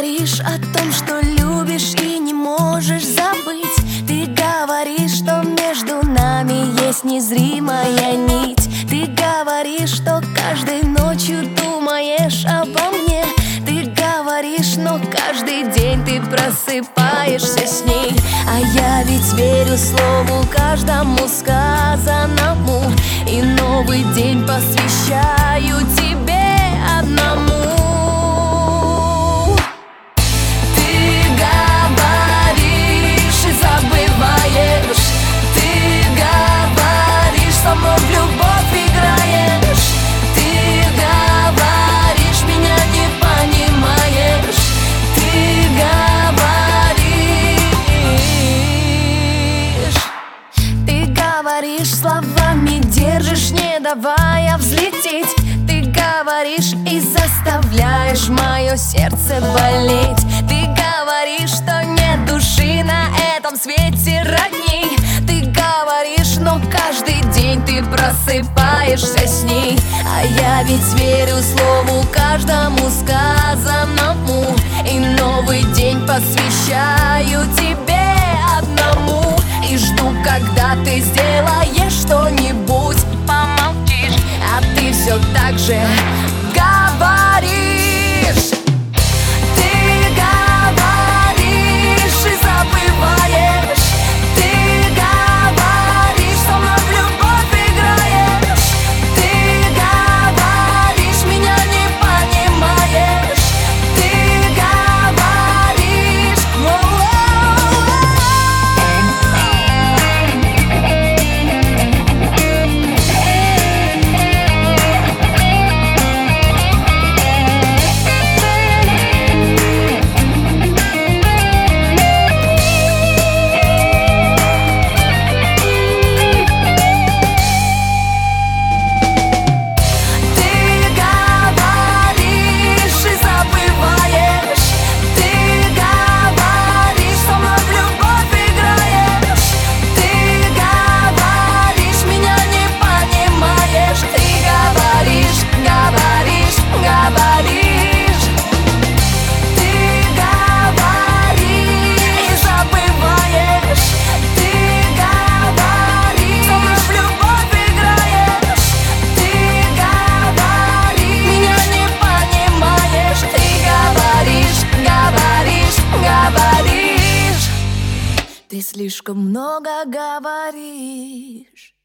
говоришь о том, что любишь и не можешь забыть. Ты говоришь, что между нами есть незримая нить. Ты говоришь, что каждой ночью думаешь обо мне. Ты говоришь, но каждый день ты просыпаешься с ней. А я ведь верю слову каждому сказанному, и новый день посвящаю тебе одному. Словами держишь, не давая взлететь. Ты говоришь и заставляешь мое сердце болеть. Ты говоришь, что нет души на этом свете родней. Ты говоришь, но каждый день ты просыпаешься с ней. А я ведь верю слову каждому сказанному, и новый день посвящаю тебе одному. И жду, когда ты сделаешь что-нибудь, помолчишь, а ты все так же говоришь. Ты говоришь и забываешь. Ты говоришь, со мной в любовь играешь. Ты говоришь, меня не понимаешь. Ты говоришь, ты слишком много говоришь.